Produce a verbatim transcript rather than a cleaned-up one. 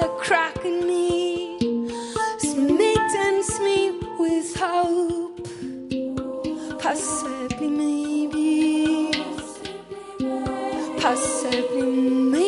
a crack in me, smittens me with hope, possibly maybe, possibly maybe.